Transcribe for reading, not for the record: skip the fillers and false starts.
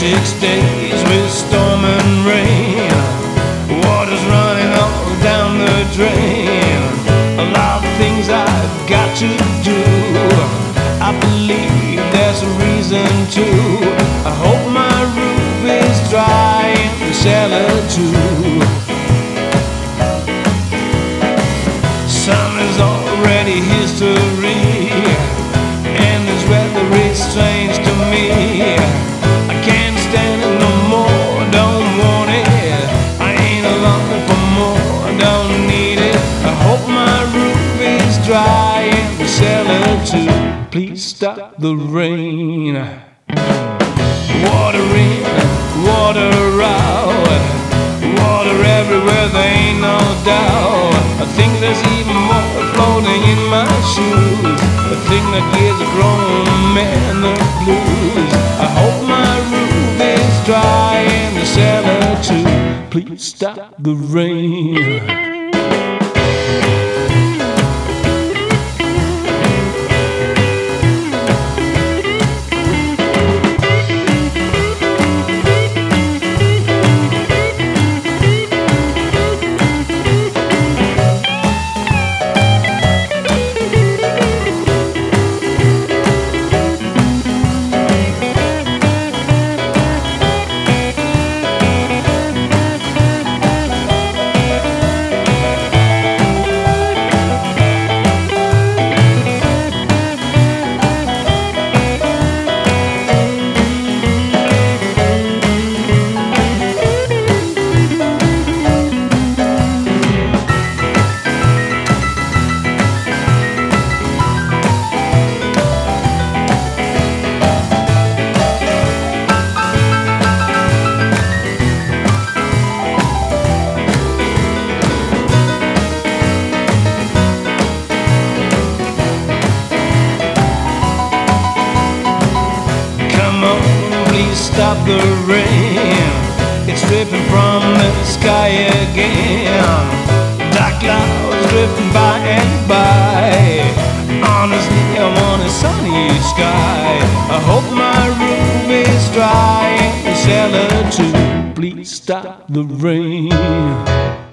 6 days with storm and rain, water's running all down the drain. A lot of things I've got to do. I believe there's a reason to. I hope my roof is dry in the cellar too. Summer's already history, and this weather is strange to me. I can't stand it no more, don't want it. I ain't longing for more, don't need it. I hope my roof is dry in the cellar too. Please stop the rain. Water in, water out, water everywhere, there ain't no doubt. I think there's even more floating in my shoes, the thing that gives a grown man the blues. I hope my roof is dry in the cellar too. Please stop the rain. Stop the rain, it's dripping from the sky again. Dark clouds drifting by and by. Honestly, I want a sunny sky. I hope my roof is dry in the cellar too. Please stop the rain.